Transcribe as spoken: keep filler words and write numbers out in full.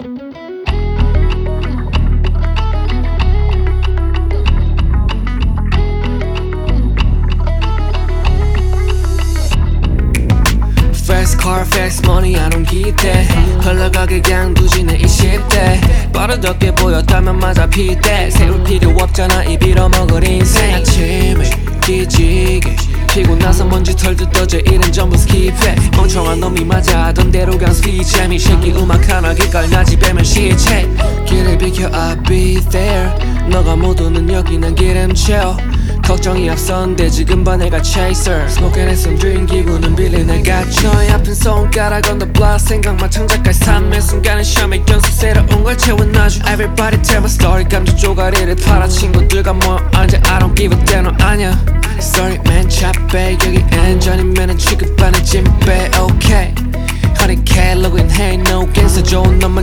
Fast car, fast money, I don't 기대 흘러가게 그냥 두지는 이십 대 빠르게 보였다면 맞아 피대 세울 필요 없잖아 이 빌어먹을 인생 아침에 기지개 피고 나서 먼지 털듯 떠져 일은 전부 스킵해 멍청한 놈이 맞아 하던 대로 그냥 스피잼 이 새끼 음악 하나 기깔나지 빼면 시체 길을 비켜 I'll be there 너가 못 오는 여기 난 기름채워 걱정이 앞선데 지금 봐 내가 chaser Smoking and some drink 기분은 빌리 내가 너의 아픈 손가락 on the block 생각만 창작할 삶의 순간은 샤메 연속 새로운 걸 채워놔줘 Everybody tell my story 감정 쪼가리를 팔아 친구들과 모여 앉아 I don't give a damn 너 아냐 Sorry man 차빼 여기 엔전이면은 취급하는 찐빼 Okay Honey cat looking hey no gangster 좋은 놈